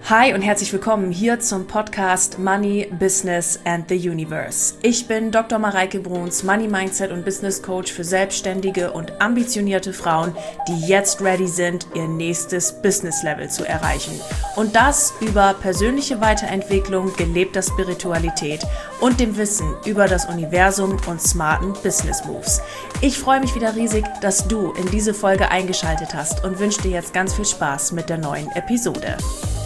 Hi und herzlich willkommen hier zum Podcast Money, Business and the Universe. Ich bin Dr. Mareike Bruns, Money Mindset und Business Coach für selbstständige und ambitionierte Frauen, die jetzt ready sind, ihr nächstes Business Level zu erreichen. Und das über persönliche Weiterentwicklung, gelebter Spiritualität und dem Wissen über das Universum und smarten Business Moves. Ich freue mich wieder riesig, dass du in diese Folge eingeschaltet hast und wünsche dir jetzt ganz viel Spaß mit der neuen Episode.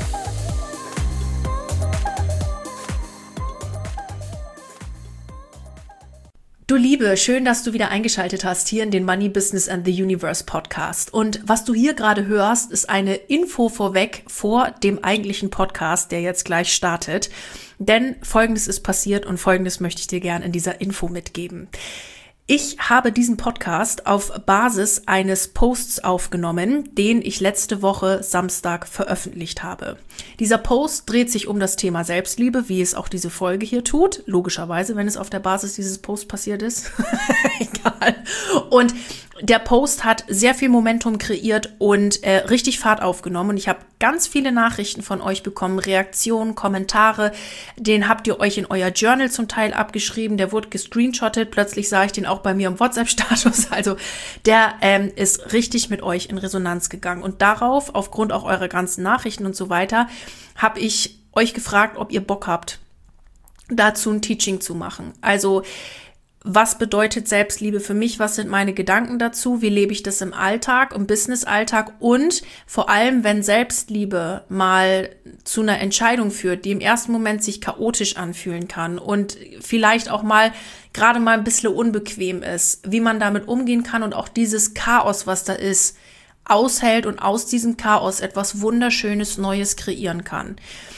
Du Liebe, schön, dass du wieder eingeschaltet hast hier in den Money, Business and the Universe Podcast. Und was du hier gerade hörst, ist eine Info vorweg vor dem eigentlichen Podcast, der jetzt gleich startet. Denn Folgendes ist passiert und Folgendes möchte ich dir gerne in dieser Info mitgeben. Ich habe diesen Podcast auf Basis eines Posts aufgenommen, den ich letzte Woche Samstag veröffentlicht habe. Dieser Post dreht sich um das Thema Selbstliebe, wie es auch diese Folge hier tut. Logischerweise, wenn es auf der Basis dieses Posts passiert ist. Egal. Und der Post hat sehr viel Momentum kreiert und richtig Fahrt aufgenommen. Und ich habe ganz viele Nachrichten von euch bekommen, Reaktionen, Kommentare. Den habt ihr euch in euer Journal zum Teil abgeschrieben. Der wurde gescreenshottet. Plötzlich sah ich den auch bei mir im WhatsApp-Status. Also der ist richtig mit euch in Resonanz gegangen. Und darauf, aufgrund auch eurer ganzen Nachrichten und so weiter, habe ich euch gefragt, ob ihr Bock habt, dazu ein Teaching zu machen. Also was bedeutet Selbstliebe für mich? Was sind meine Gedanken dazu? Wie lebe ich das im Alltag, im Business-Alltag? Und vor allem, wenn Selbstliebe mal zu einer Entscheidung führt, die im ersten Moment sich chaotisch anfühlen kann und vielleicht auch mal gerade mal ein bisschen unbequem ist, wie man damit umgehen kann und auch dieses Chaos, was da ist, aushält und aus diesem Chaos etwas Wunderschönes, Neues kreieren kann.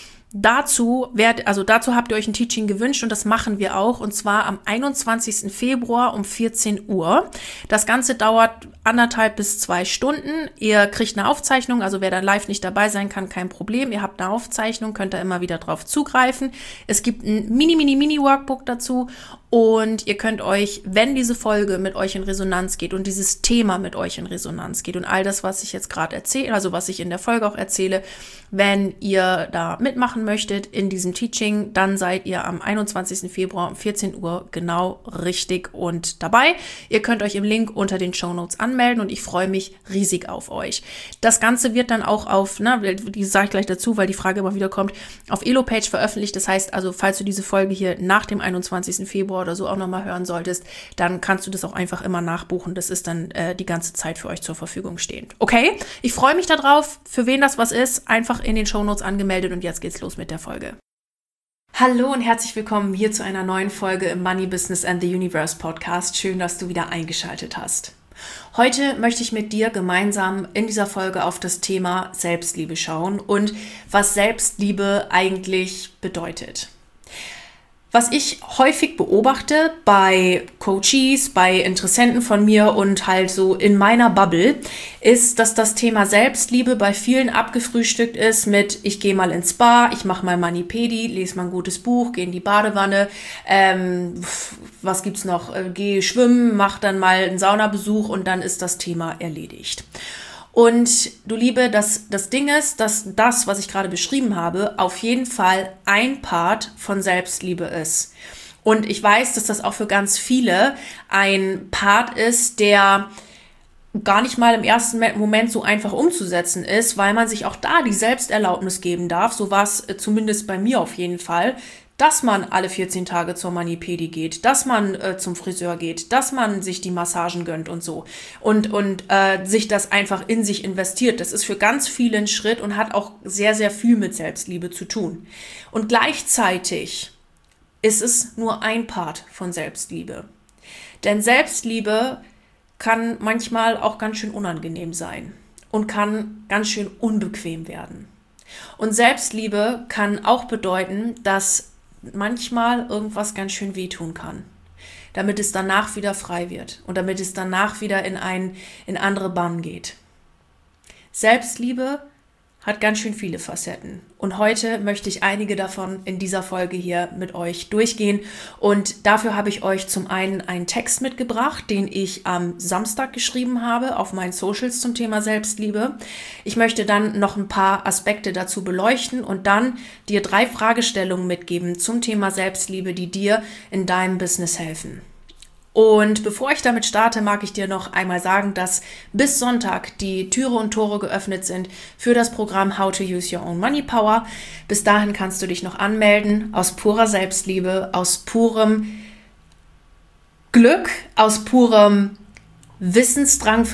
Dazu habt ihr euch ein Teaching gewünscht und das machen wir auch, und zwar am 21. Februar um 14 Uhr. Das Ganze dauert 1,5 bis 2 Stunden. Ihr kriegt eine Aufzeichnung, also wer da live nicht dabei sein kann, kein Problem. Ihr habt eine Aufzeichnung, könnt da immer wieder drauf zugreifen. Es gibt ein Mini-Workbook dazu und ihr könnt euch, wenn diese Folge mit euch in Resonanz geht und dieses Thema mit euch in Resonanz geht und all das, was ich jetzt gerade erzähle, also was ich in der Folge auch erzähle, wenn ihr da mitmachen möchtet in diesem Teaching, dann seid ihr am 21. Februar um 14 Uhr genau richtig und dabei. Ihr könnt euch im Link unter den Shownotes anmelden und ich freue mich riesig auf euch. Das Ganze wird dann auch auf, die sage ich gleich dazu, weil die Frage immer wieder kommt, auf Elo-Page veröffentlicht. Das heißt also, falls du diese Folge hier nach dem 21. Februar oder so auch nochmal hören solltest, dann kannst du das auch einfach immer nachbuchen. Das ist dann die ganze Zeit für euch zur Verfügung stehend. Okay? Ich freue mich darauf. Für wen das was ist, einfach in den Shownotes angemeldet und jetzt geht's los mit der Folge. Hallo und herzlich willkommen hier zu einer neuen Folge im Money, Business and the Universe Podcast. Schön, dass du wieder eingeschaltet hast. Heute möchte ich mit dir gemeinsam in dieser Folge auf das Thema Selbstliebe schauen und was Selbstliebe eigentlich bedeutet. Was ich häufig beobachte bei Coaches, bei Interessenten von mir und halt so in meiner Bubble, ist, dass das Thema Selbstliebe bei vielen abgefrühstückt ist mit ich gehe mal ins Spa, ich mache mal Mani-Pedi, lese mal ein gutes Buch, gehe in die Badewanne, was gibt's noch, gehe schwimmen, mach dann mal einen Saunabesuch und dann ist das Thema erledigt. Und du Liebe, das Ding ist, dass das, was ich gerade beschrieben habe, auf jeden Fall ein Part von Selbstliebe ist. Und ich weiß, dass das auch für ganz viele ein Part ist, der gar nicht mal im ersten Moment so einfach umzusetzen ist, weil man sich auch da die Selbsterlaubnis geben darf. So war es zumindest bei mir auf jeden Fall, dass man alle 14 Tage zur Mani-Pedi geht, dass man zum Friseur geht, dass man sich die Massagen gönnt und so und sich das einfach in sich investiert. Das ist für ganz viele ein Schritt und hat auch sehr, sehr viel mit Selbstliebe zu tun. Und gleichzeitig ist es nur ein Part von Selbstliebe. Denn Selbstliebe kann manchmal auch ganz schön unangenehm sein und kann ganz schön unbequem werden. Und Selbstliebe kann auch bedeuten, dass manchmal irgendwas ganz schön wehtun kann, damit es danach wieder frei wird und damit es danach wieder in andere Bahnen geht. Selbstliebe hat ganz schön viele Facetten. Und heute möchte ich einige davon in dieser Folge hier mit euch durchgehen. Und dafür habe ich euch zum einen einen Text mitgebracht, den ich am Samstag geschrieben habe auf meinen Socials zum Thema Selbstliebe. Ich möchte dann noch ein paar Aspekte dazu beleuchten und dann dir 3 Fragestellungen mitgeben zum Thema Selbstliebe, die dir in deinem Business helfen. Und bevor ich damit starte, mag ich dir noch einmal sagen, dass bis Sonntag die Türe und Tore geöffnet sind für das Programm How to Use Your Own Money Power. Bis dahin kannst du dich noch anmelden, aus purer Selbstliebe, aus purem Glück, aus purem Wissensdrang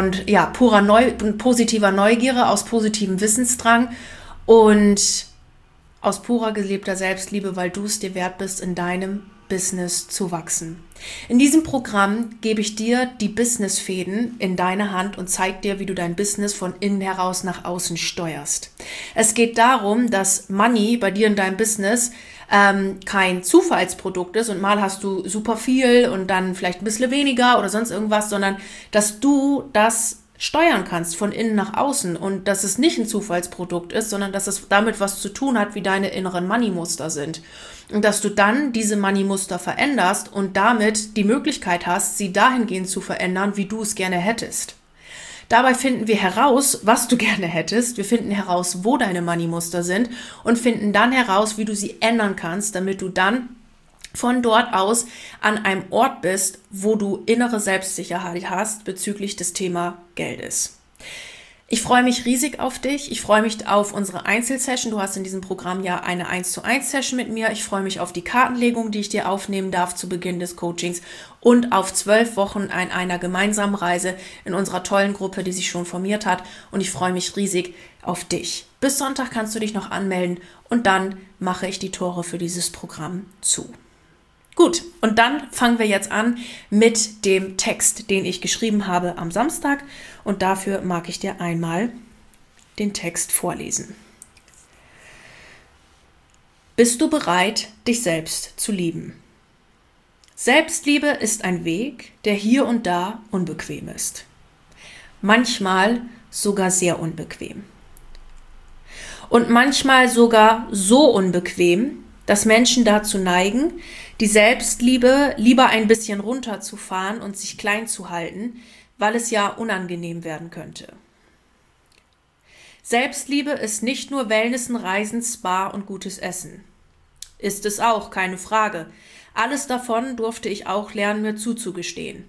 positiver Neugierde, aus positivem Wissensdrang und aus purer gelebter Selbstliebe, weil du es dir wert bist, in deinem Business zu wachsen. In diesem Programm gebe ich dir die Businessfäden in deine Hand und zeige dir, wie du dein Business von innen heraus nach außen steuerst. Es geht darum, dass Money bei dir in deinem Business kein Zufallsprodukt ist und mal hast du super viel und dann vielleicht ein bisschen weniger oder sonst irgendwas, sondern dass du das steuern kannst von innen nach außen und dass es nicht ein Zufallsprodukt ist, sondern dass es damit was zu tun hat, wie deine inneren Money-Muster sind. Und dass du dann diese Money-Muster veränderst und damit die Möglichkeit hast, sie dahingehend zu verändern, wie du es gerne hättest. Dabei finden wir heraus, was du gerne hättest. Wir finden heraus, wo deine Money-Muster sind und finden dann heraus, wie du sie ändern kannst, damit du dann von dort aus an einem Ort bist, wo du innere Selbstsicherheit hast bezüglich des Thema Geldes. Ich freue mich riesig auf dich. Ich freue mich auf unsere Einzelsession. Du hast in diesem Programm ja eine 1:1 Session mit mir. Ich freue mich auf die Kartenlegung, die ich dir aufnehmen darf zu Beginn des Coachings und auf 12 Wochen an einer gemeinsamen Reise in unserer tollen Gruppe, die sich schon formiert hat. Und ich freue mich riesig auf dich. Bis Sonntag kannst du dich noch anmelden und dann mache ich die Tore für dieses Programm zu. Gut, und dann fangen wir jetzt an mit dem Text, den ich geschrieben habe am Samstag. Und dafür mag ich dir einmal den Text vorlesen. Bist du bereit, dich selbst zu lieben? Selbstliebe ist ein Weg, der hier und da unbequem ist. Manchmal sogar sehr unbequem. Und manchmal sogar so unbequem, dass Menschen dazu neigen, die Selbstliebe lieber ein bisschen runterzufahren und sich klein zu halten, weil es ja unangenehm werden könnte. Selbstliebe ist nicht nur Wellnessen, Reisen, Spa und gutes Essen. Ist es auch, keine Frage. Alles davon durfte ich auch lernen, mir zuzugestehen.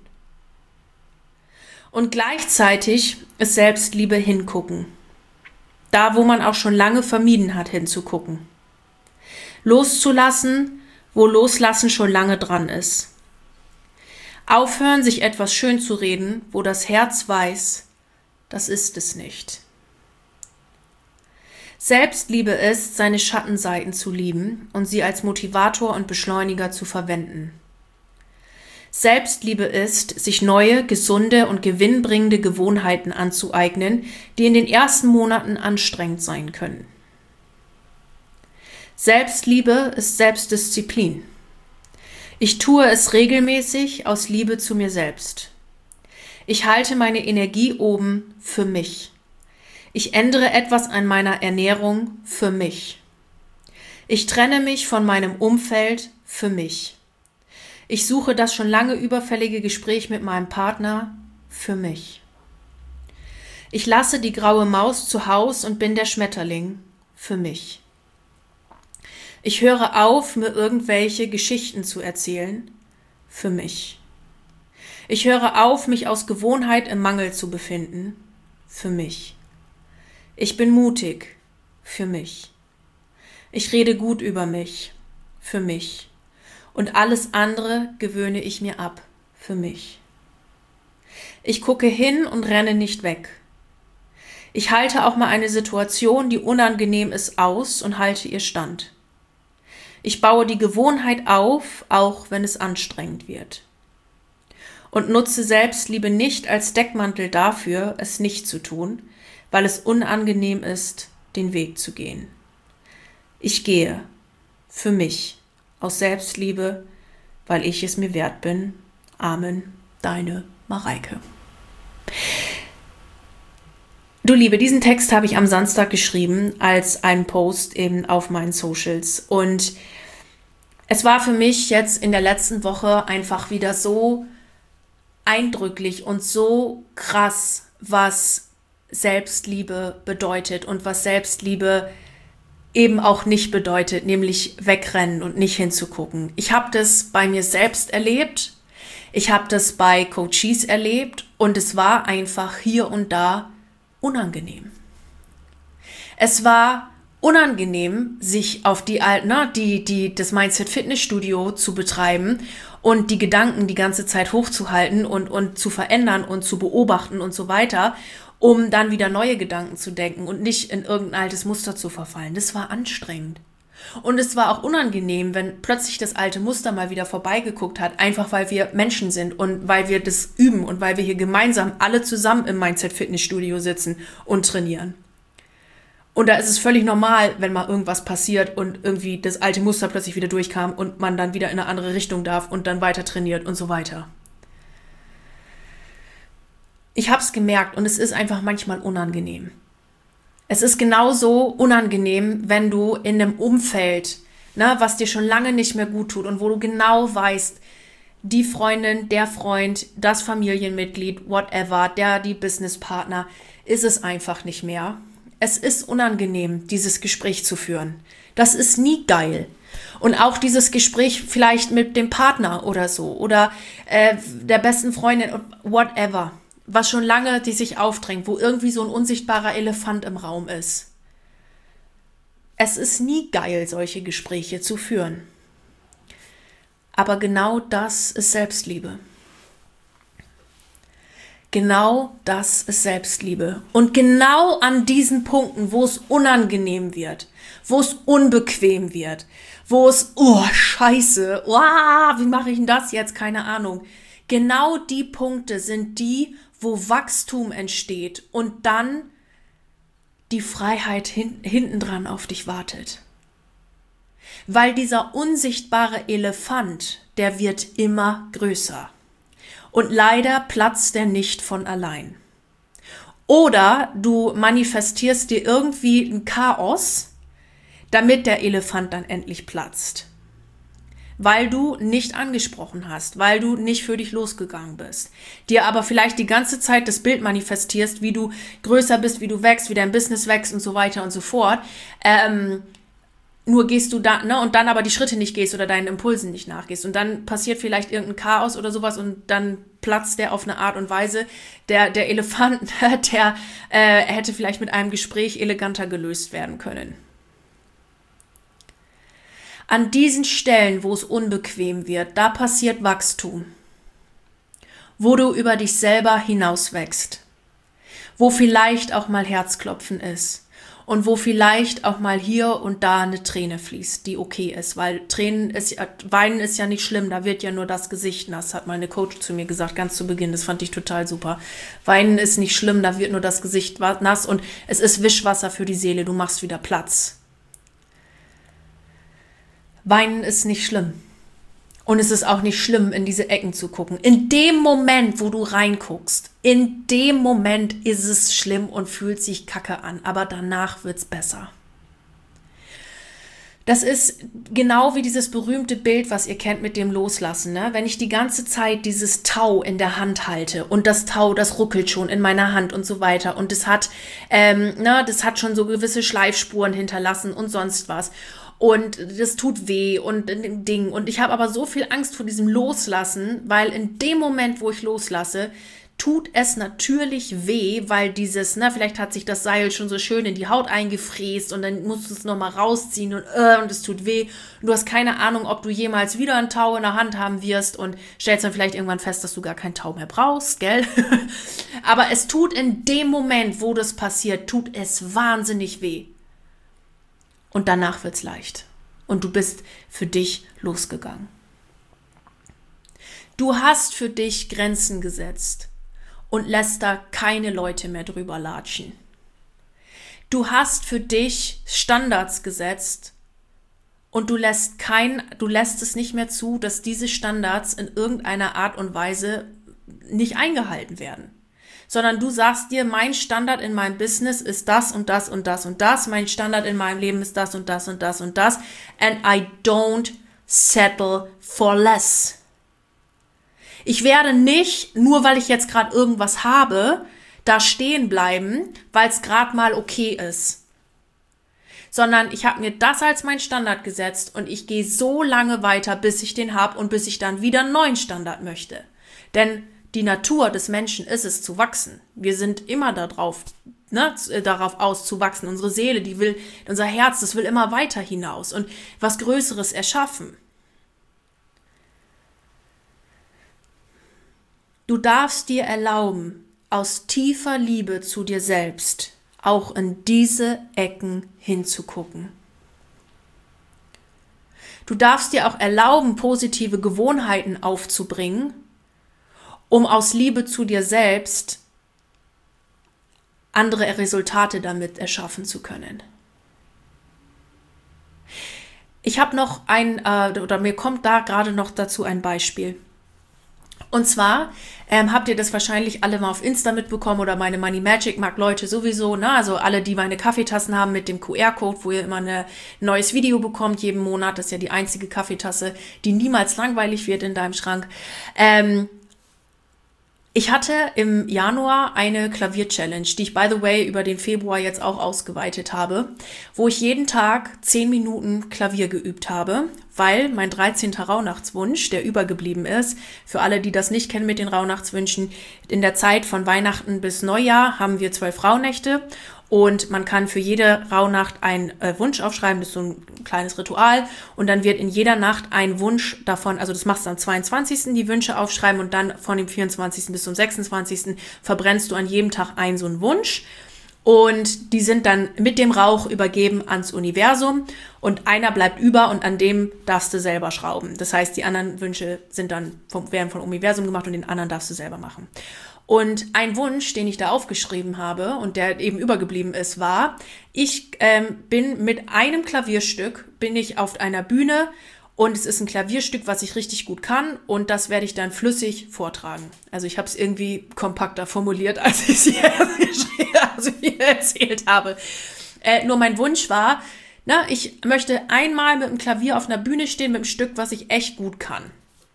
Und gleichzeitig ist Selbstliebe hingucken. Da, wo man auch schon lange vermieden hat, hinzugucken. Loszulassen, wo Loslassen schon lange dran ist. Aufhören, sich etwas schön zu reden, wo das Herz weiß, das ist es nicht. Selbstliebe ist, seine Schattenseiten zu lieben und sie als Motivator und Beschleuniger zu verwenden. Selbstliebe ist, sich neue, gesunde und gewinnbringende Gewohnheiten anzueignen, die in den ersten Monaten anstrengend sein können. Selbstliebe ist Selbstdisziplin. Ich tue es regelmäßig aus Liebe zu mir selbst. Ich halte meine Energie oben für mich. Ich ändere etwas an meiner Ernährung für mich. Ich trenne mich von meinem Umfeld für mich. Ich suche das schon lange überfällige Gespräch mit meinem Partner für mich. Ich lasse die graue Maus zu Haus und bin der Schmetterling für mich. Ich höre auf, mir irgendwelche Geschichten zu erzählen, für mich. Ich höre auf, mich aus Gewohnheit im Mangel zu befinden, für mich. Ich bin mutig, für mich. Ich rede gut über mich, für mich. Und alles andere gewöhne ich mir ab, für mich. Ich gucke hin und renne nicht weg. Ich halte auch mal eine Situation, die unangenehm ist, aus und halte ihr stand. Ich baue die Gewohnheit auf, auch wenn es anstrengend wird. Und nutze Selbstliebe nicht als Deckmantel dafür, es nicht zu tun, weil es unangenehm ist, den Weg zu gehen. Ich gehe für mich aus Selbstliebe, weil ich es mir wert bin. Amen, deine Mareike. Du Liebe, diesen Text habe ich am Samstag geschrieben als einen Post eben auf meinen Socials. Und es war für mich jetzt in der letzten Woche einfach wieder so eindrücklich und so krass, was Selbstliebe bedeutet und was Selbstliebe eben auch nicht bedeutet, nämlich wegrennen und nicht hinzugucken. Ich habe das bei mir selbst erlebt, ich habe das bei Coaches erlebt und es war einfach hier und da unangenehm. Es war unangenehm, sich auf das Mindset Fitnessstudio zu betreiben und die Gedanken die ganze Zeit hochzuhalten und zu verändern und zu beobachten und so weiter, um dann wieder neue Gedanken zu denken und nicht in irgendein altes Muster zu verfallen. Das war anstrengend. Und es war auch unangenehm, wenn plötzlich das alte Muster mal wieder vorbeigeguckt hat, einfach weil wir Menschen sind und weil wir das üben und weil wir hier gemeinsam alle zusammen im Mindset Fitnessstudio sitzen und trainieren. Und da ist es völlig normal, wenn mal irgendwas passiert und irgendwie das alte Muster plötzlich wieder durchkam und man dann wieder in eine andere Richtung darf und dann weiter trainiert und so weiter. Ich habe es gemerkt und es ist einfach manchmal unangenehm. Es ist genauso unangenehm, wenn du in einem Umfeld, was dir schon lange nicht mehr gut tut und wo du genau weißt, die Freundin, der Freund, das Familienmitglied, whatever, die Businesspartner, ist es einfach nicht mehr. Es ist unangenehm, dieses Gespräch zu führen. Das ist nie geil. Und auch dieses Gespräch vielleicht mit dem Partner oder so oder der besten Freundin, whatever, was schon lange die sich aufdrängt, wo irgendwie so ein unsichtbarer Elefant im Raum ist. Es ist nie geil, solche Gespräche zu führen. Aber genau das ist Selbstliebe. Genau das ist Selbstliebe. Und genau an diesen Punkten, wo es unangenehm wird, wo es unbequem wird, wo es, scheiße, wie mache ich denn das jetzt? Keine Ahnung. Genau die Punkte sind die, wo Wachstum entsteht und dann die Freiheit hintendran auf dich wartet. Weil dieser unsichtbare Elefant, der wird immer größer. Und leider platzt der nicht von allein. Oder du manifestierst dir irgendwie ein Chaos, damit der Elefant dann endlich platzt. Weil du nicht angesprochen hast, weil du nicht für dich losgegangen bist. Dir aber vielleicht die ganze Zeit das Bild manifestierst, wie du größer bist, wie du wächst, wie dein Business wächst und so weiter und so fort. Nur gehst du da, und dann aber die Schritte nicht gehst oder deinen Impulsen nicht nachgehst. Und dann passiert vielleicht irgendein Chaos oder sowas und dann platzt der auf eine Art und Weise. Der Elefant, der hätte vielleicht mit einem Gespräch eleganter gelöst werden können. An diesen Stellen, wo es unbequem wird, da passiert Wachstum. Wo du über dich selber hinauswächst. Wo vielleicht auch mal Herzklopfen ist. Und wo vielleicht auch mal hier und da eine Träne fließt, die okay ist. Weil Weinen ist ja nicht schlimm, da wird ja nur das Gesicht nass, hat meine Coach zu mir gesagt, ganz zu Beginn. Das fand ich total super. Weinen ist nicht schlimm, da wird nur das Gesicht nass und es ist Wischwasser für die Seele, du machst wieder Platz. Weinen ist nicht schlimm. Und es ist auch nicht schlimm, in diese Ecken zu gucken. In dem Moment, wo du reinguckst, in dem Moment ist es schlimm und fühlt sich kacke an. Aber danach wird's besser. Das ist genau wie dieses berühmte Bild, was ihr kennt mit dem Loslassen. Ne? Wenn ich die ganze Zeit dieses Tau in der Hand halte und das Tau, das ruckelt schon in meiner Hand und so weiter. Und das hat schon so gewisse Schleifspuren hinterlassen und sonst was. Und das tut weh und ein Ding. Und ich habe aber so viel Angst vor diesem Loslassen, weil in dem Moment, wo ich loslasse, tut es natürlich weh, weil vielleicht hat sich das Seil schon so schön in die Haut eingefräst und dann musst du es nochmal rausziehen und es tut weh. Und du hast keine Ahnung, ob du jemals wieder ein Tau in der Hand haben wirst und stellst dann vielleicht irgendwann fest, dass du gar kein Tau mehr brauchst, gell? Aber es tut in dem Moment, wo das passiert, tut es wahnsinnig weh. Und danach wird's leicht. Und du bist für dich losgegangen. Du hast für dich Grenzen gesetzt und lässt da keine Leute mehr drüber latschen. Du hast für dich Standards gesetzt und du lässt es nicht mehr zu, dass diese Standards in irgendeiner Art und Weise nicht eingehalten werden. sondern du sagst dir, mein Standard in meinem Business ist das und das und das und das, mein Standard in meinem Leben ist das und das und das und das, and I don't settle for less. Ich werde nicht, nur weil ich jetzt gerade irgendwas habe, da stehen bleiben, weil es gerade mal okay ist. Sondern ich habe mir das als mein Standard gesetzt und ich gehe so lange weiter, bis ich den habe und bis ich dann wieder einen neuen Standard möchte. Denn die Natur des Menschen ist es, zu wachsen. Wir sind immer darauf aus zu wachsen. Unsere Seele, unser Herz, das will immer weiter hinaus und was Größeres erschaffen. Du darfst dir erlauben, aus tiefer Liebe zu dir selbst auch in diese Ecken hinzugucken. Du darfst dir auch erlauben, positive Gewohnheiten aufzubringen, um aus Liebe zu dir selbst andere Resultate damit erschaffen zu können. Ich habe noch mir kommt da gerade noch dazu ein Beispiel. Und zwar habt ihr das wahrscheinlich alle mal auf Insta mitbekommen oder meine Money Magic mag Leute sowieso, ne? Also alle, die meine Kaffeetassen haben mit dem QR-Code, wo ihr immer ein neues Video bekommt jeden Monat. Das ist ja die einzige Kaffeetasse, die niemals langweilig wird in deinem Schrank. Ich hatte im Januar eine Klavier-Challenge, die ich, by the way, über den Februar jetzt auch ausgeweitet habe, wo ich jeden Tag 10 Minuten Klavier geübt habe, weil mein 13. Rauhnachtswunsch, der übergeblieben ist, für alle, die das nicht kennen mit den Rauhnachtswünschen, in der Zeit von Weihnachten bis Neujahr haben wir 12 Rauhnächte. Und man kann für jede Rauhnacht einen Wunsch aufschreiben, das ist so ein kleines Ritual. Und dann wird in jeder Nacht ein Wunsch davon, also das machst du am 22. die Wünsche aufschreiben und dann von dem 24. bis zum 26. verbrennst du an jedem Tag einen so einen Wunsch. Und die sind dann mit dem Rauch übergeben ans Universum und einer bleibt über und an dem darfst du selber schrauben. Das heißt, die anderen Wünsche werden vom Universum gemacht und den anderen darfst du selber machen. Und ein Wunsch, den ich da aufgeschrieben habe und der eben übergeblieben ist, war, ich bin mit einem Klavierstück, bin ich auf einer Bühne und es ist ein Klavierstück, was ich richtig gut kann und das werde ich dann flüssig vortragen. Also ich habe es irgendwie kompakter formuliert, als ich es hier erzählt habe. Nur mein Wunsch war, ich möchte einmal mit dem Klavier auf einer Bühne stehen mit einem Stück, was ich echt gut kann.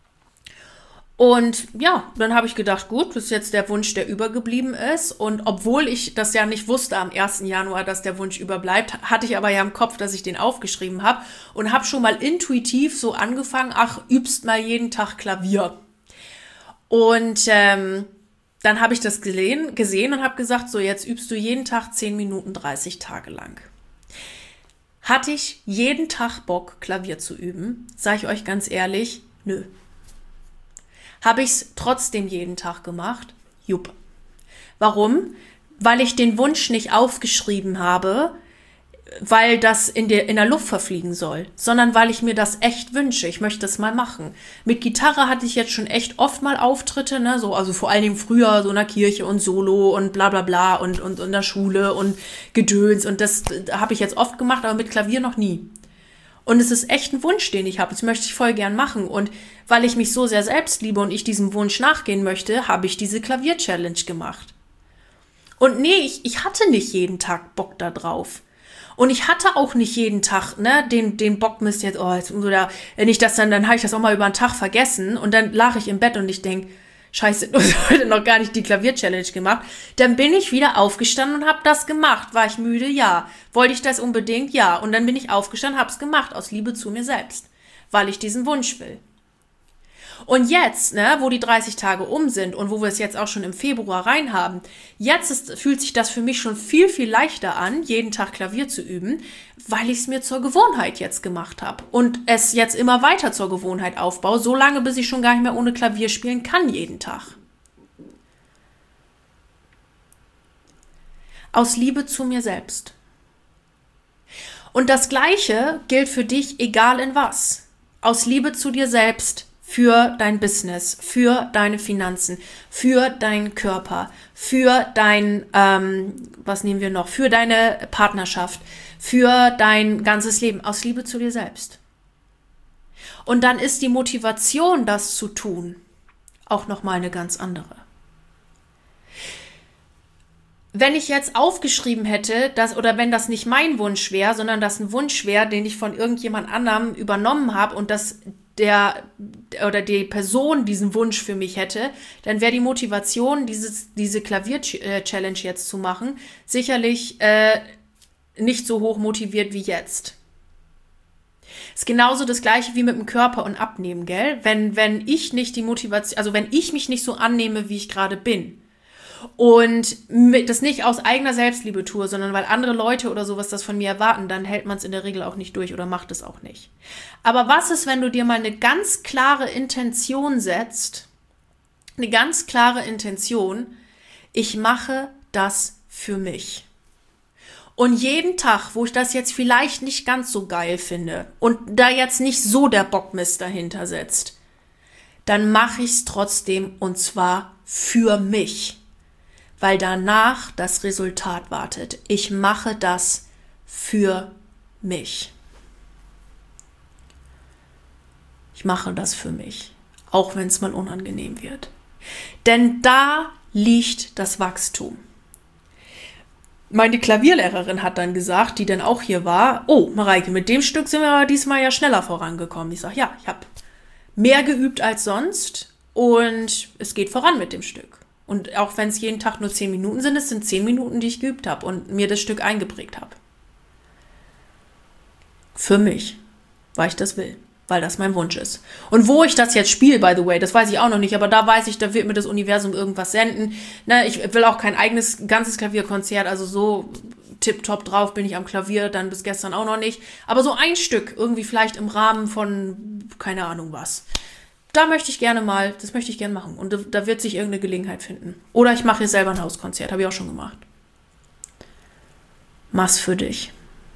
Und ja, dann habe ich gedacht, gut, das ist jetzt der Wunsch, der übergeblieben ist. Und obwohl ich das ja nicht wusste am 1. Januar, dass der Wunsch überbleibt, hatte ich aber ja im Kopf, dass ich den aufgeschrieben habe und habe schon mal intuitiv so angefangen, übst mal jeden Tag Klavier. Und dann habe ich das gesehen und habe gesagt, so jetzt übst du jeden Tag 10 Minuten 30 Tage lang. Hatte ich jeden Tag Bock, Klavier zu üben? Sage ich euch ganz ehrlich, nö. Habe ich es trotzdem jeden Tag gemacht? Jupp. Warum? Weil ich den Wunsch nicht aufgeschrieben habe, weil das in der Luft verfliegen soll, sondern weil ich mir das echt wünsche. Ich möchte das mal machen. Mit Gitarre hatte ich jetzt schon echt oft mal Auftritte, ne? So, also vor allen Dingen früher so in der Kirche und Solo und bla bla bla und in der Schule und Gedöns und das habe ich jetzt oft gemacht, aber mit Klavier noch nie. Und es ist echt ein Wunsch, den ich habe. Das möchte ich voll gern machen. Und weil ich mich so sehr selbst liebe und ich diesem Wunsch nachgehen möchte, habe ich diese Klavier-Challenge gemacht. Und nee, ich hatte nicht jeden Tag Bock da drauf. Und ich hatte auch nicht jeden Tag, den Bockmist jetzt, oder nicht, dass dann habe ich das auch mal über einen Tag vergessen und dann lag ich im Bett und ich denke, scheiße, du hast heute noch gar nicht die Klavier-Challenge gemacht. Dann bin ich wieder aufgestanden und habe das gemacht. War ich müde? Ja. Wollte ich das unbedingt? Ja. Und dann bin ich aufgestanden, habe es gemacht, aus Liebe zu mir selbst, weil ich diesen Wunsch will. Und jetzt, wo die 30 Tage um sind und wo wir es jetzt auch schon im Februar rein haben, fühlt sich das für mich schon viel, viel leichter an, jeden Tag Klavier zu üben, weil ich es mir zur Gewohnheit jetzt gemacht habe und es jetzt immer weiter zur Gewohnheit aufbaue, so lange, bis ich schon gar nicht mehr ohne Klavier spielen kann jeden Tag. Aus Liebe zu mir selbst. Und das Gleiche gilt für dich, egal in was. Aus Liebe zu dir selbst. Für dein Business, für deine Finanzen, für deinen Körper, für für deine Partnerschaft, für dein ganzes Leben, aus Liebe zu dir selbst. Und dann ist die Motivation, das zu tun, auch nochmal eine ganz andere. wenn ich jetzt aufgeschrieben hätte, oder wenn das nicht mein Wunsch wäre, sondern das ein Wunsch wäre, den ich von irgendjemand anderem übernommen habe und dass der oder die Person diesen Wunsch für mich hätte, dann wäre die Motivation, diese Klavier-Challenge jetzt zu machen, sicherlich nicht so hoch motiviert wie jetzt. Ist genauso das Gleiche wie mit dem Körper und Abnehmen, gell? Wenn ich nicht die Motivation, also wenn ich mich nicht so annehme, wie ich gerade bin, und das nicht aus eigener Selbstliebe tue, sondern weil andere Leute oder sowas das von mir erwarten, dann hält man es in der Regel auch nicht durch oder macht es auch nicht. Aber was ist, wenn du dir mal eine ganz klare Intention setzt, eine ganz klare Intention, ich mache das für mich. Und jeden Tag, wo ich das jetzt vielleicht nicht ganz so geil finde und da jetzt nicht so der Bockmist dahinter sitzt, dann mache ich es trotzdem und zwar für mich. Weil danach das Resultat wartet. Ich mache das für mich. Ich mache das für mich, auch wenn es mal unangenehm wird. Denn da liegt das Wachstum. Meine Klavierlehrerin hat dann gesagt, die dann auch hier war, oh Mareike, mit dem Stück sind wir aber diesmal ja schneller vorangekommen. Ich sage, ja, ich habe mehr geübt als sonst und es geht voran mit dem Stück. Und auch wenn es jeden Tag nur 10 Minuten sind, es sind 10 Minuten, die ich geübt habe und mir das Stück eingeprägt habe. Für mich, weil ich das will, weil das mein Wunsch ist. Und wo ich das jetzt spiele, by the way, das weiß ich auch noch nicht, aber da weiß ich, da wird mir das Universum irgendwas senden. Ne, ich will auch kein eigenes, ganzes Klavierkonzert, also so tipptopp drauf bin ich am Klavier, dann bis gestern auch noch nicht. Aber so ein Stück, irgendwie vielleicht im Rahmen von, keine Ahnung was. Das möchte ich gerne machen. Und da wird sich irgendeine Gelegenheit finden. Oder ich mache hier selber ein Hauskonzert, habe ich auch schon gemacht. Mach's für dich.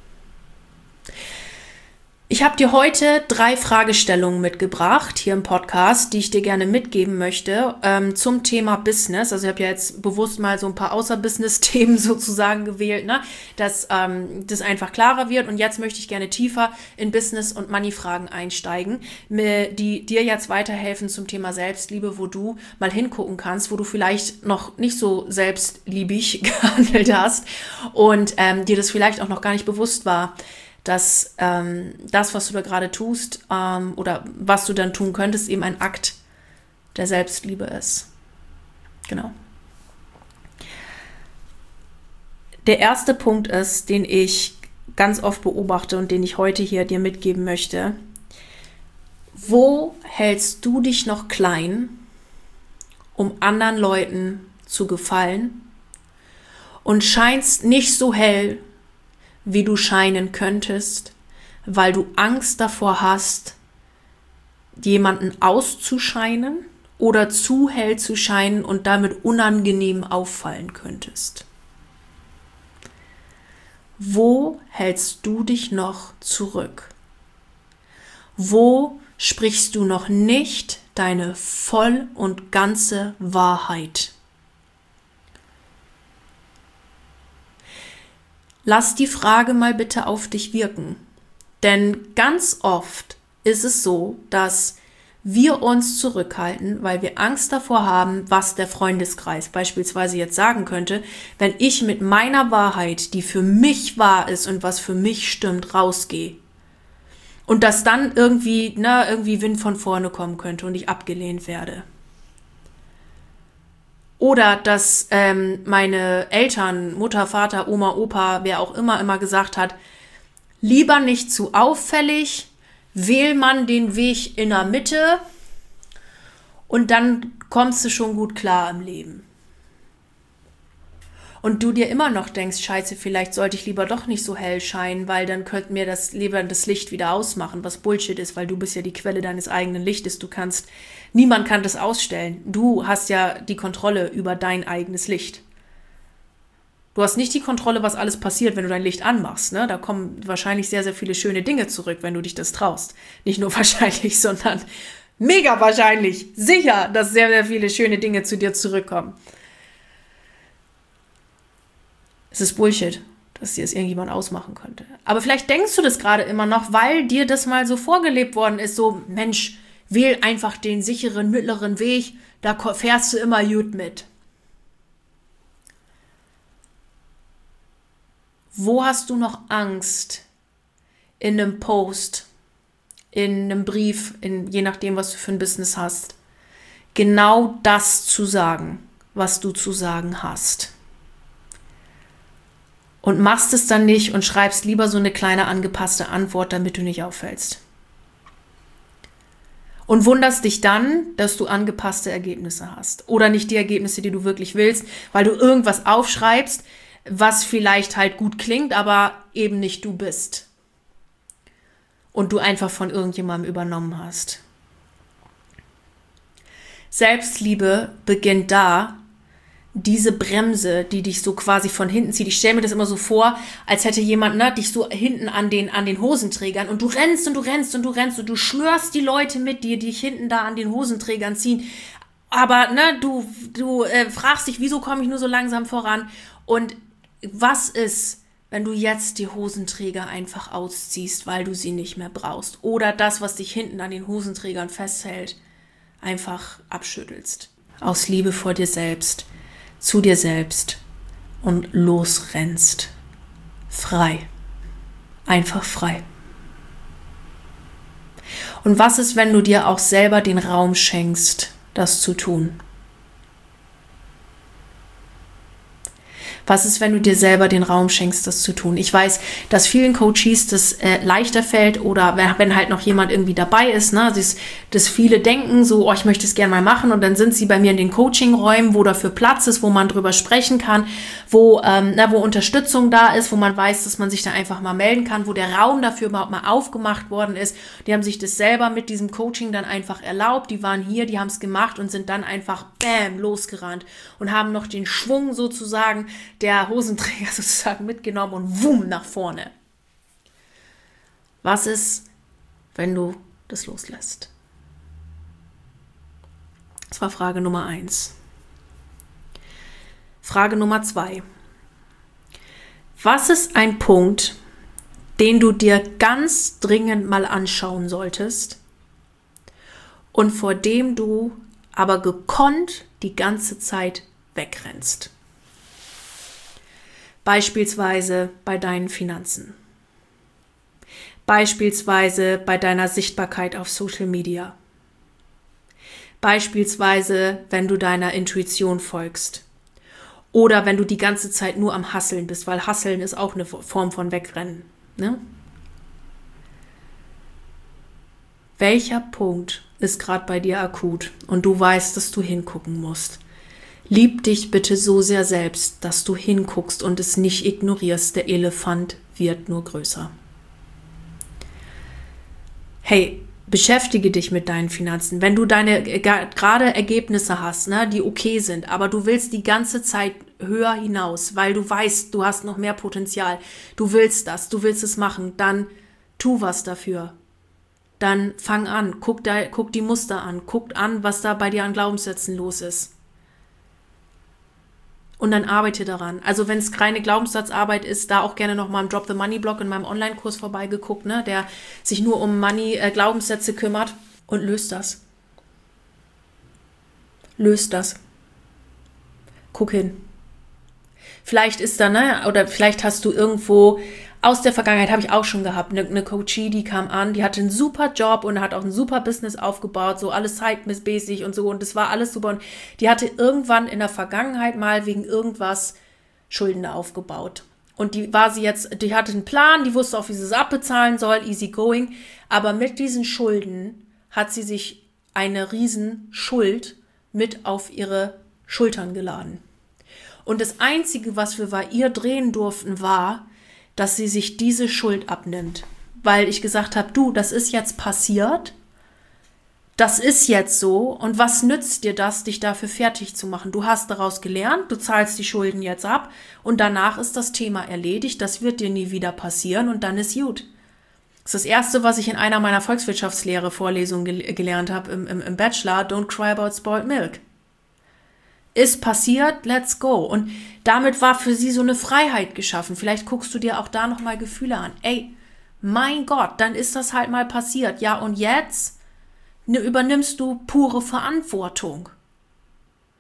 Ich habe dir heute 3 Fragestellungen mitgebracht, hier im Podcast, die ich dir gerne mitgeben möchte, zum Thema Business. Also ich habe ja jetzt bewusst mal so ein paar Außer-Business-Themen sozusagen gewählt, ne? Dass das einfach klarer wird. Und jetzt möchte ich gerne tiefer in Business- und Money-Fragen einsteigen, die dir jetzt weiterhelfen zum Thema Selbstliebe, wo du mal hingucken kannst, wo du vielleicht noch nicht so selbstliebig gehandelt hast und dir das vielleicht auch noch gar nicht bewusst war, dass das, was du da gerade tust oder was du dann tun könntest, eben ein Akt der Selbstliebe ist. Genau. Der erste Punkt ist, den ich ganz oft beobachte und den ich heute hier dir mitgeben möchte. Wo hältst du dich noch klein, um anderen Leuten zu gefallen und scheinst nicht so hell, wie du scheinen könntest, weil du Angst davor hast, jemanden auszuscheinen oder zu hell zu scheinen und damit unangenehm auffallen könntest? Wo hältst du dich noch zurück? Wo sprichst du noch nicht deine voll und ganze Wahrheit? Lass die Frage mal bitte auf dich wirken. Denn ganz oft ist es so, dass wir uns zurückhalten, weil wir Angst davor haben, was der Freundeskreis beispielsweise jetzt sagen könnte, wenn ich mit meiner Wahrheit, die für mich wahr ist und was für mich stimmt, rausgehe. Und dass dann irgendwie Wind von vorne kommen könnte und ich abgelehnt werde. Oder dass meine Eltern, Mutter, Vater, Oma, Opa, wer auch immer gesagt hat, lieber nicht zu auffällig, wähl man den Weg in der Mitte und dann kommst du schon gut klar im Leben. Und du dir immer noch denkst, scheiße, vielleicht sollte ich lieber doch nicht so hell scheinen, weil dann könnte mir das Licht wieder ausmachen, was Bullshit ist, weil du bist ja die Quelle deines eigenen Lichtes. Niemand kann das ausstellen. Du hast ja die Kontrolle über dein eigenes Licht. Du hast nicht die Kontrolle, was alles passiert, wenn du dein Licht anmachst, ne? Da kommen wahrscheinlich sehr, sehr viele schöne Dinge zurück, wenn du dich das traust. Nicht nur wahrscheinlich, sondern mega wahrscheinlich. Sicher, dass sehr, sehr viele schöne Dinge zu dir zurückkommen. Es ist Bullshit, dass dir das irgendjemand ausmachen könnte. Aber vielleicht denkst du das gerade immer noch, weil dir das mal so vorgelebt worden ist, so, Mensch, wähl einfach den sicheren, mittleren Weg, da fährst du immer gut mit. Wo hast du noch Angst in einem Post, in einem Brief, je nachdem, was du für ein Business hast, genau das zu sagen, was du zu sagen hast? Und machst es dann nicht und schreibst lieber so eine kleine angepasste Antwort, damit du nicht auffällst. Und wunderst dich dann, dass du angepasste Ergebnisse hast. Oder nicht die Ergebnisse, die du wirklich willst, weil du irgendwas aufschreibst, was vielleicht halt gut klingt, aber eben nicht du bist. Und du einfach von irgendjemandem übernommen hast. Selbstliebe beginnt da, diese Bremse, die dich so quasi von hinten zieht. Ich stelle mir das immer so vor, als hätte jemand dich so hinten an den Hosenträgern und du rennst und du rennst und du rennst und du schwörst die Leute mit dir, die dich hinten da an den Hosenträgern ziehen. Aber du fragst dich, wieso komme ich nur so langsam voran? Und was ist, wenn du jetzt die Hosenträger einfach ausziehst, weil du sie nicht mehr brauchst? Oder das, was dich hinten an den Hosenträgern festhält, einfach abschüttelst. Aus Liebe vor dir selbst, zu dir selbst und losrennst. Frei. Einfach frei. Und was ist, wenn du dir auch selber den Raum schenkst, das zu tun? Was ist, wenn du dir selber den Raum schenkst, das zu tun? Ich weiß, dass vielen Coaches das leichter fällt oder wenn halt noch jemand irgendwie dabei ist, dass viele denken so, ich möchte es gerne mal machen und dann sind sie bei mir in den Coaching-Räumen, wo dafür Platz ist, wo man drüber sprechen kann, wo Unterstützung da ist, wo man weiß, dass man sich da einfach mal melden kann, wo der Raum dafür überhaupt mal aufgemacht worden ist. Die haben sich das selber mit diesem Coaching dann einfach erlaubt. Die waren hier, die haben es gemacht und sind dann einfach losgerannt und haben noch den Schwung sozusagen der Hosenträger sozusagen mitgenommen und wumm nach vorne. Was ist, wenn du das loslässt? Das war Frage Nummer 1. Frage Nummer 2. Was ist ein Punkt, den du dir ganz dringend mal anschauen solltest und vor dem du aber gekonnt die ganze Zeit wegrennst? Beispielsweise bei deinen Finanzen. Beispielsweise bei deiner Sichtbarkeit auf Social Media. Beispielsweise, wenn du deiner Intuition folgst. Oder wenn du die ganze Zeit nur am Hasseln bist, weil Hasseln ist auch eine Form von Wegrennen. Ne? Welcher Punkt ist gerade bei dir akut und du weißt, dass du hingucken musst? Lieb dich bitte so sehr selbst, dass du hinguckst und es nicht ignorierst. Der Elefant wird nur größer. Hey, beschäftige dich mit deinen Finanzen. Wenn du deine gerade Ergebnisse hast, die okay sind, aber du willst die ganze Zeit höher hinaus, weil du weißt, du hast noch mehr Potenzial. Du willst es machen, dann tu was dafür. Dann fang an, guck die Muster an, guck an, was da bei dir an Glaubenssätzen los ist. Und dann arbeite daran. Also wenn es reine Glaubenssatzarbeit ist, da auch gerne nochmal im Drop the Money Blog in meinem Online-Kurs vorbeigeguckt, der sich nur um Money-Glaubenssätze kümmert und löst das. Löst das. Guck hin. Vielleicht ist da, oder vielleicht hast du irgendwo aus der Vergangenheit, habe ich auch schon gehabt, eine Coachie, die kam an, die hatte einen super Job und hat auch ein super Business aufgebaut, so alles zeitmäßig und so und das war alles super und die hatte irgendwann in der Vergangenheit mal wegen irgendwas Schulden aufgebaut und die hatte einen Plan, die wusste auch, wie sie es abbezahlen soll, easy going, aber mit diesen Schulden hat sie sich eine riesen Schuld mit auf ihre Schultern geladen. Und das Einzige, was wir bei ihr drehen durften, war, dass sie sich diese Schuld abnimmt. Weil ich gesagt habe, du, das ist jetzt passiert, das ist jetzt so und was nützt dir das, dich dafür fertig zu machen? Du hast daraus gelernt, du zahlst die Schulden jetzt ab und danach ist das Thema erledigt, das wird dir nie wieder passieren und dann ist gut. Das ist das Erste, was ich in einer meiner Volkswirtschaftslehre-Vorlesungen gelernt habe im Bachelor, don't cry about spoiled milk. Ist passiert, let's go. Und damit war für sie so eine Freiheit geschaffen. Vielleicht guckst du dir auch da nochmal Gefühle an. Ey, mein Gott, dann ist das halt mal passiert. Ja, und jetzt übernimmst du pure Verantwortung.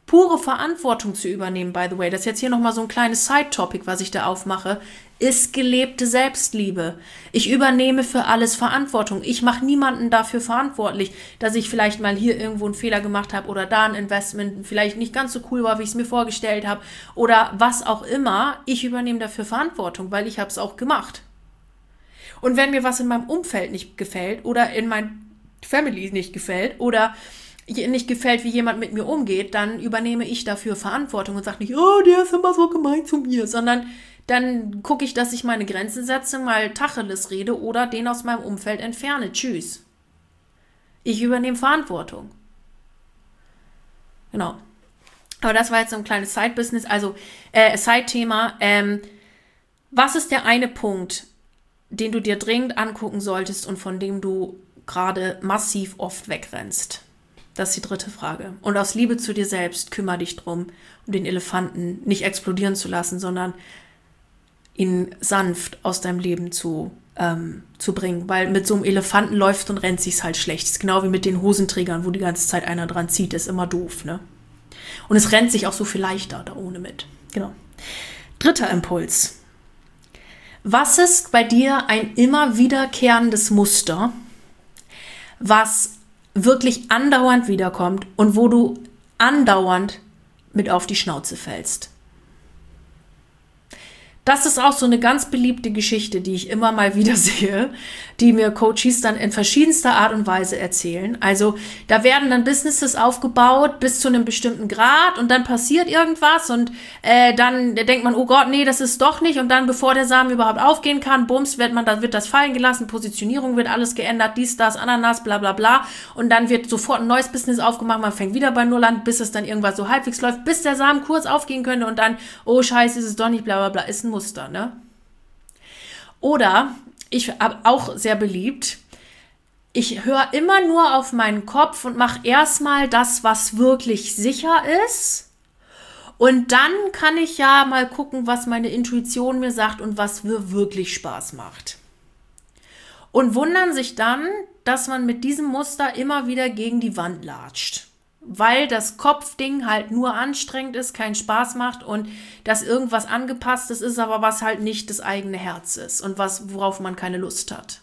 Pure Verantwortung zu übernehmen, by the way, das ist jetzt hier nochmal so ein kleines Side-Topic, was ich da aufmache, ist gelebte Selbstliebe. Ich übernehme für alles Verantwortung. Ich mache niemanden dafür verantwortlich, dass ich vielleicht mal hier irgendwo einen Fehler gemacht habe oder da ein Investment vielleicht nicht ganz so cool war, wie ich es mir vorgestellt habe oder was auch immer. Ich übernehme dafür Verantwortung, weil ich habe es auch gemacht. Und wenn mir was in meinem Umfeld nicht gefällt oder in meiner Family nicht gefällt oder nicht gefällt, wie jemand mit mir umgeht, dann übernehme ich dafür Verantwortung und sage nicht, oh, der ist immer so gemein zu mir, sondern dann gucke ich, dass ich meine Grenzen setze, mal Tacheles rede oder den aus meinem Umfeld entferne. Tschüss. Ich übernehme Verantwortung. Genau. Aber das war jetzt so ein kleines Side-Business, also Side-Thema. Was ist der eine Punkt, den du dir dringend angucken solltest und von dem du gerade massiv oft wegrennst? Das ist die dritte Frage. Und aus Liebe zu dir selbst kümmere dich drum, um den Elefanten nicht explodieren zu lassen, sondern ihn sanft aus deinem Leben zu bringen. Weil mit so einem Elefanten läuft und rennt sich's halt schlecht. Das ist genau wie mit den Hosenträgern, wo die ganze Zeit einer dran zieht. Das ist immer doof, ne? Und es rennt sich auch so viel leichter da ohne mit. Genau. Dritter Impuls. Was ist bei dir ein immer wiederkehrendes Muster, was wirklich andauernd wiederkommt und wo du andauernd mit auf die Schnauze fällst? Das ist auch so eine ganz beliebte Geschichte, die ich immer mal wieder sehe, die mir Coaches dann in verschiedenster Art und Weise erzählen. Also da werden dann Businesses aufgebaut bis zu einem bestimmten Grad und dann passiert irgendwas und dann denkt man, oh Gott, nee, das ist doch nicht. Und dann, bevor der Samen überhaupt aufgehen kann, bums, wird das fallen gelassen, Positionierung wird alles geändert, dies, das, Ananas, bla bla bla. Und dann wird sofort ein neues Business aufgemacht, man fängt wieder bei Null an, bis es dann irgendwas so halbwegs läuft, bis der Samen kurz aufgehen könnte und dann, oh scheiße, ist es doch nicht, bla bla bla, ist ein Muster, ne? Oder, ich habe auch sehr beliebt, ich höre immer nur auf meinen Kopf und mache erstmal das, was wirklich sicher ist. Und dann kann ich ja mal gucken, was meine Intuition mir sagt und was mir wirklich Spaß macht. Und wundern sich dann, dass man mit diesem Muster immer wieder gegen die Wand latscht. Weil das Kopfding halt nur anstrengend ist, keinen Spaß macht und dass irgendwas Angepasstes ist, aber was halt nicht das eigene Herz ist und worauf man keine Lust hat.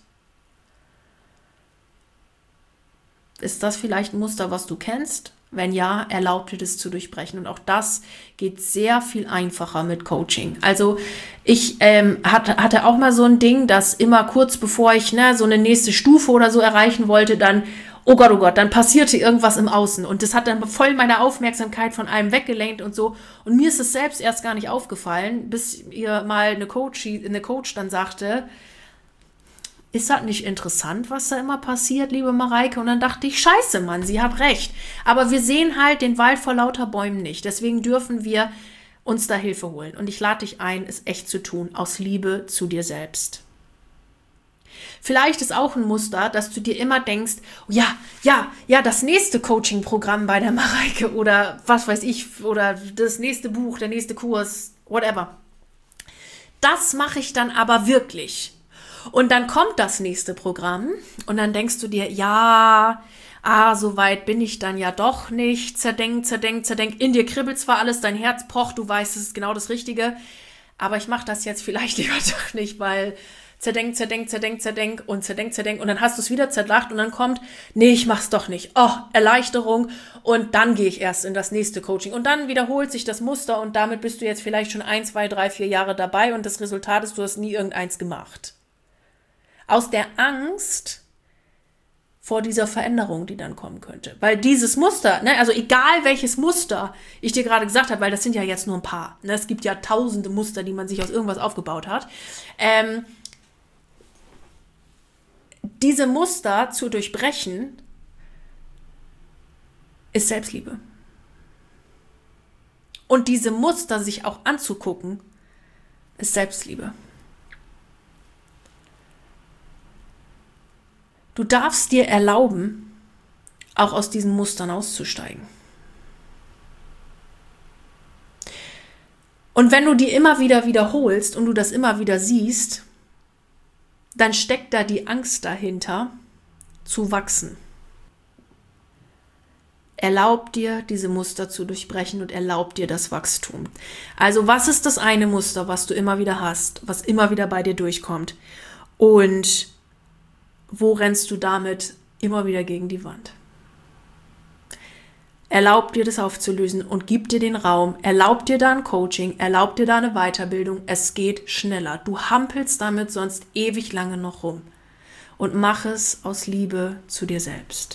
Ist das vielleicht ein Muster, was du kennst? Wenn ja, erlaub dir das zu durchbrechen. Und auch das geht sehr viel einfacher mit Coaching. Also ich hatte auch mal so ein Ding, dass immer kurz bevor ich so eine nächste Stufe oder so erreichen wollte, dann oh Gott, dann passierte irgendwas im Außen und das hat dann voll meine Aufmerksamkeit von einem weggelenkt und so. Und mir ist es selbst erst gar nicht aufgefallen, bis ihr mal eine Coach dann sagte, ist das nicht interessant, was da immer passiert, liebe Mareike? Und dann dachte ich, scheiße, Mann, sie hat recht. Aber wir sehen halt den Wald vor lauter Bäumen nicht. Deswegen dürfen wir uns da Hilfe holen. Und ich lade dich ein, es echt zu tun, aus Liebe zu dir selbst. Vielleicht ist auch ein Muster, dass du dir immer denkst, ja, das nächste Coaching-Programm bei der Mareike oder was weiß ich, oder das nächste Buch, der nächste Kurs, whatever. Das mache ich dann aber wirklich. Und dann kommt das nächste Programm und dann denkst du dir, so weit bin ich dann ja doch nicht. Zerdenk. In dir kribbelt zwar alles, dein Herz pocht, du weißt, es ist genau das Richtige, aber ich mache das jetzt vielleicht lieber doch nicht, weil zerdenk und dann hast du es wieder zerdacht und dann kommt, nee, ich mach's doch nicht. Oh, Erleichterung und dann gehe ich erst in das nächste Coaching und dann wiederholt sich das Muster und damit bist du jetzt vielleicht schon 1, 2, 3, 4 Jahre dabei und das Resultat ist, du hast nie irgendeins gemacht. Aus der Angst vor dieser Veränderung, die dann kommen könnte. Weil dieses Muster, also egal welches Muster ich dir gerade gesagt habe, weil das sind ja jetzt nur ein paar, es gibt ja tausende Muster, die man sich aus irgendwas aufgebaut hat, diese Muster zu durchbrechen, ist Selbstliebe. Und diese Muster sich auch anzugucken, ist Selbstliebe. Du darfst dir erlauben, auch aus diesen Mustern auszusteigen. Und wenn du die immer wieder wiederholst und du das immer wieder siehst, dann steckt da die Angst dahinter, zu wachsen. erlaub dir, diese Muster zu durchbrechen und erlaub dir das Wachstum. Also was ist das eine Muster, was du immer wieder hast, was immer wieder bei dir durchkommt? Und wo rennst du damit immer wieder gegen die Wand? Erlaub dir das aufzulösen und gib dir den Raum. Erlaub dir da ein Coaching, erlaub dir da eine Weiterbildung. Es geht schneller. Du hampelst damit sonst ewig lange noch rum. Und mach es aus Liebe zu dir selbst.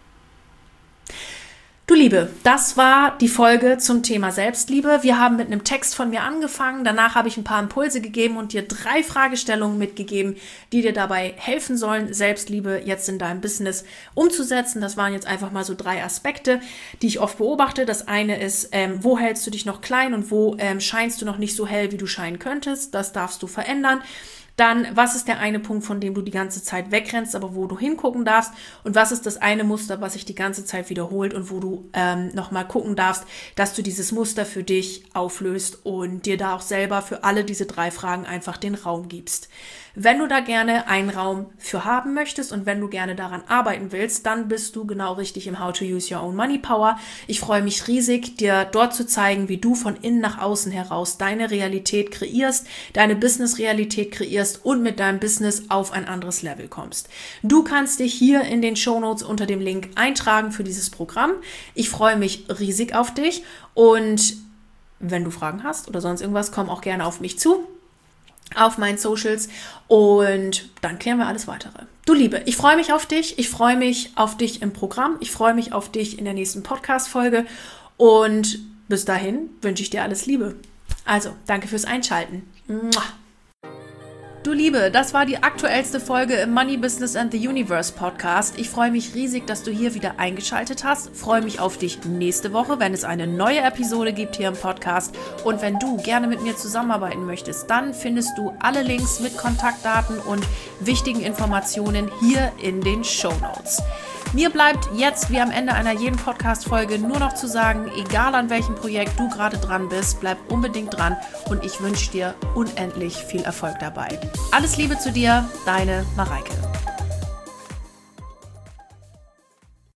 Du Liebe, das war die Folge zum Thema Selbstliebe. Wir haben mit einem Text von mir angefangen. Danach habe ich ein paar Impulse gegeben und dir 3 Fragestellungen mitgegeben, die dir dabei helfen sollen, Selbstliebe jetzt in deinem Business umzusetzen. Das waren jetzt einfach mal so 3 Aspekte, die ich oft beobachte. Das eine ist, wo hältst du dich noch klein und wo scheinst du noch nicht so hell, wie du scheinen könntest. Das darfst du verändern. Dann, was ist der eine Punkt, von dem du die ganze Zeit wegrennst, aber wo du hingucken darfst? Und was ist das eine Muster, was sich die ganze Zeit wiederholt und wo du nochmal gucken darfst, dass du dieses Muster für dich auflöst und dir da auch selber für alle diese 3 Fragen einfach den Raum gibst. Wenn du da gerne einen Raum für haben möchtest und wenn du gerne daran arbeiten willst, dann bist du genau richtig im How to Use Your Own Money Power. Ich freue mich riesig, dir dort zu zeigen, wie du von innen nach außen heraus deine Realität kreierst, deine Business-Realität kreierst und mit deinem Business auf ein anderes Level kommst. Du kannst dich hier in den Shownotes unter dem Link eintragen für dieses Programm. Ich freue mich riesig auf dich und wenn du Fragen hast oder sonst irgendwas, komm auch gerne auf mich zu, auf meinen Socials und dann klären wir alles Weitere. Du Liebe, ich freue mich auf dich. Ich freue mich auf dich im Programm. Ich freue mich auf dich in der nächsten Podcast-Folge und bis dahin wünsche ich dir alles Liebe. Also, danke fürs Einschalten. Mua. Du Liebe, das war die aktuellste Folge im Money Business and the Universe Podcast. Ich freue mich riesig, dass du hier wieder eingeschaltet hast. Freue mich auf dich nächste Woche, wenn es eine neue Episode gibt hier im Podcast. Und wenn du gerne mit mir zusammenarbeiten möchtest, dann findest du alle Links mit Kontaktdaten und wichtigen Informationen hier in den Shownotes. Mir bleibt jetzt, wie am Ende einer jeden Podcast-Folge, nur noch zu sagen, egal an welchem Projekt du gerade dran bist, bleib unbedingt dran und ich wünsche dir unendlich viel Erfolg dabei. Alles Liebe zu dir, deine Mareike.